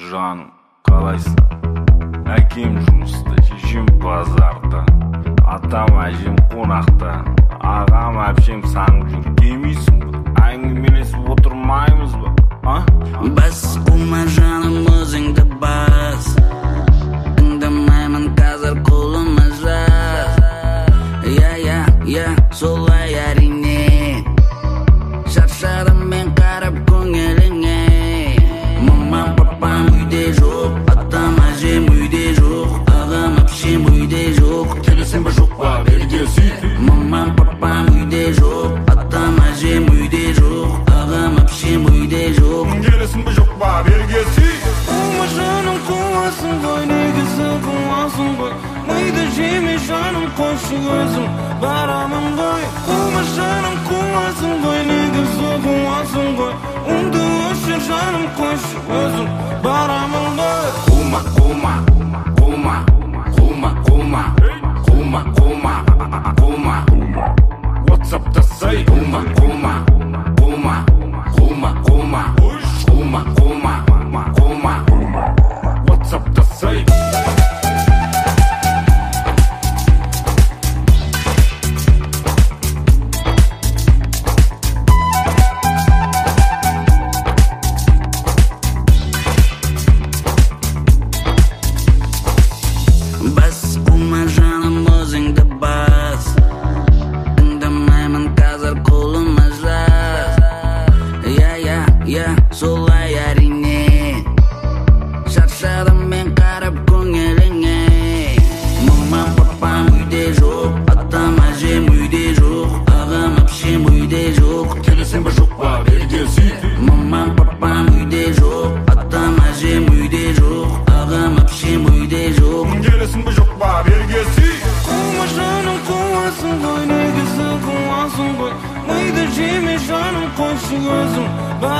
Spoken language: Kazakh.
жаным, қалайсың? Әкем жұмыста, шешем базарда, атам әжем қонақта, ағам әпшем саңып жүр. Келмейсің бе? Әңгімелесіп отырмаймыз ба? Бас қума жаным, өзіңді бас. Тыңдамаймын қазір, қолыма жаз. Я, солай әрине. Шаршадым мен қарап көңіліңе. Мамам папам үйде жоқ, атам әжем үйде жоқ, ағам әпшем үйде жоқ. Келесің бе жоқ па, берге сөйте. Мамам папам үйде жоқ, атам әжем үйде жоқ, ағам әпшем үйде жоқ. Келесің бе жоқ па, берге сөйте. Қума жаным, қуасың ғой, негізі қуасың ғой. Миды жеме жаным, қойшы өзім барамын ғой. Қума жаным, қуасың ғой, негізі қуасың ғой. Үнді өшір жаным, қойшы өзім барамын ғой. Қума, қума, қума, қума, қума, қума, қума, қума. WhatsApp'та сай. Қума, қума, қума, қума, қума, қума, қума, қума. WhatsApp'та сай. Бас қума жаным, өзіңді бас. Тыңдамаймын қазір, қолыма жаз. Я, солай әрине. Шаршадым мен қарап көңіліңе. Мамам папам үйде жоқ, атам әжем үйде жоқ, ағам әпшем үйде жоқ. Келесің бе жоқ па, берге сөйте. Мамам папам үйде жоқ, атам әжем үйде жоқ, ағам әпшем үйде жоқ. Келесің бе жоқ па, берге сөйте. Қума жаным, қуасың ғой, негізі қуасың ғой. Миды жеме жаным, қойшы өзім